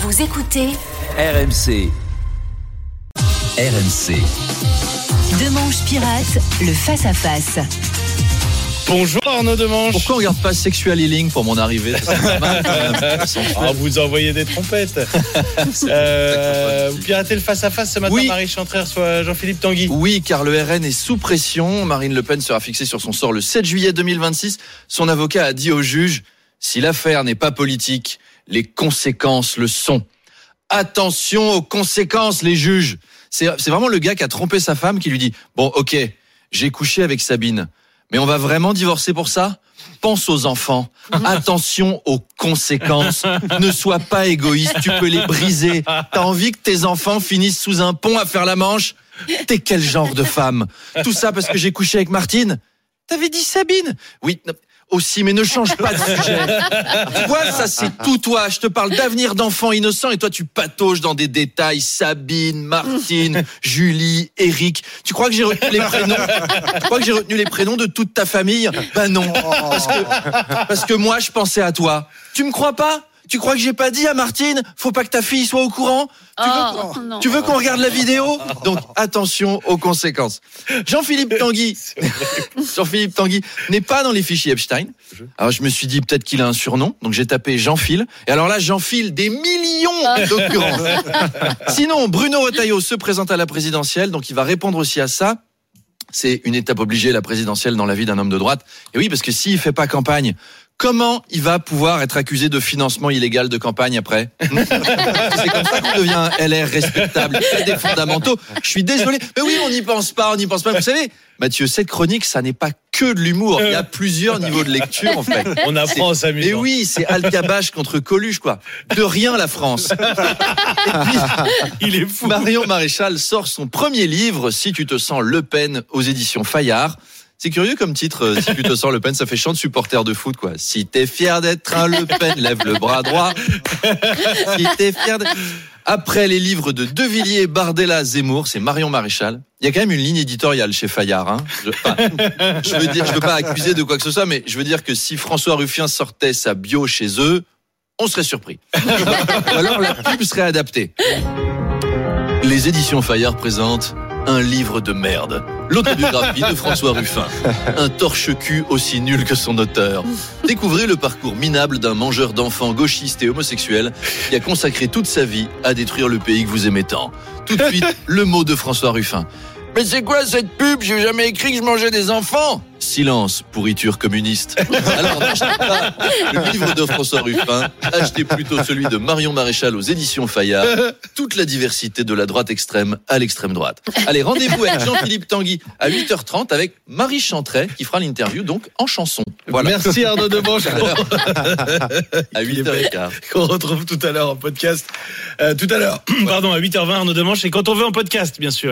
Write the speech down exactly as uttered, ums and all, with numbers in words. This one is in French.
Vous écoutez R M C. R M C. Demanche Pirate, le face-à-face. Bonjour Arnaud Demanche. Pourquoi on regarde pas Sexual Healing pour mon arrivée? Ah, vous envoyez des trompettes. euh, vous piratez le face-à-face ce matin. Oui. Marie Chantrey reçoit Jean-Philippe Tanguy. Oui, car le R N est sous pression. Marine Le Pen sera fixée sur son sort le sept juillet deux mille vingt-six. Son avocat a dit au juge, si l'affaire n'est pas politique, les conséquences le sont. Attention aux conséquences, les juges. C'est, c'est vraiment le gars qui a trompé sa femme qui lui dit, bon, ok, j'ai couché avec Sabine, mais on va vraiment divorcer pour ça? Pense aux enfants. Attention aux conséquences. Ne sois pas égoïste, tu peux les briser. T'as envie que tes enfants finissent sous un pont à faire la manche? T'es quel genre de femme? Tout ça parce que j'ai couché avec Martine? T'avais dit Sabine? Oui, aussi, mais ne change pas de sujet. Tu vois, ça c'est tout toi. Je te parle d'avenir d'enfants innocents et toi tu patauges dans des détails. Sabine, Martine, Julie, Eric. Tu crois que j'ai retenu les prénoms? Tu crois que j'ai retenu les prénoms de toute ta famille? Ben non, parce que parce que moi je pensais à toi. Tu me crois pas? Tu crois que j'ai pas dit à Martine, faut pas que ta fille soit au courant? Tu veux, Oh, qu'on, non. tu veux qu'on regarde la vidéo? Donc attention aux conséquences. Jean-Philippe Tanguy, Jean-Philippe Tanguy n'est pas dans les fichiers Epstein. Alors je me suis dit peut-être qu'il a un surnom, donc j'ai tapé Jean-Phil. Et alors là, j'enfile des millions d'occurrences. Sinon, Bruno Retailleau se présente à la présidentielle, donc il va répondre aussi à ça. C'est une étape obligée, la présidentielle, dans la vie d'un homme de droite. Et oui, parce que s'il fait pas campagne, comment il va pouvoir être accusé de financement illégal de campagne après? C'est comme ça qu'on devient un L R respectable. Il y a des fondamentaux. Je suis désolé. Mais oui, on n'y pense pas, on n'y pense pas. Vous savez, Mathieu, cette chronique, ça n'est pas que de l'humour. Il y a plusieurs niveaux de lecture, en fait. On apprend en s'amusant. Et oui, c'est Alcabache contre Coluche, quoi. De rien, la France. Et puis, il est fou. Marion Maréchal sort son premier livre, Si tu te sens Le Pen, aux éditions Fayard. C'est curieux comme titre, si tu te sens Le Pen, ça fait chant de supporter de foot, quoi. Si t'es fier d'être un Le Pen, lève le bras droit. Si t'es fier d'être... Après les livres de De Villiers, Bardella, Zemmour, c'est Marion Maréchal. Il y a quand même une ligne éditoriale chez Fayard, hein. Je, enfin, je veux dire, je veux pas accuser de quoi que ce soit, mais je veux dire que si François Ruffin sortait sa bio chez eux, on serait surpris. Ou alors la pub serait adaptée. Les éditions Fayard présentent un livre de merde. L'autobiographie de François Ruffin. Un torche-cul aussi nul que son auteur. Découvrez le parcours minable d'un mangeur d'enfants gauchiste et homosexuel qui a consacré toute sa vie à détruire le pays que vous aimez tant. Tout de suite, le mot de François Ruffin. Mais c'est quoi cette pub? J'ai jamais écrit que je mangeais des enfants. Silence, pourriture communiste. Alors n'achetez pas le livre de François Ruffin, achetez plutôt celui de Marion Maréchal aux éditions Fayard. Toute la diversité de la droite extrême à l'extrême droite. Allez, rendez-vous avec Jean-Philippe Tanguy à huit heures trente avec Marie Chantrey qui fera l'interview donc en chanson. Voilà. Merci Arnaud Demanche. À huit heures quinze. Qu'on retrouve tout à l'heure en podcast. Euh, tout à l'heure, pardon, à huit heures vingt Arnaud Demanche. Et quand on veut en podcast, bien sûr.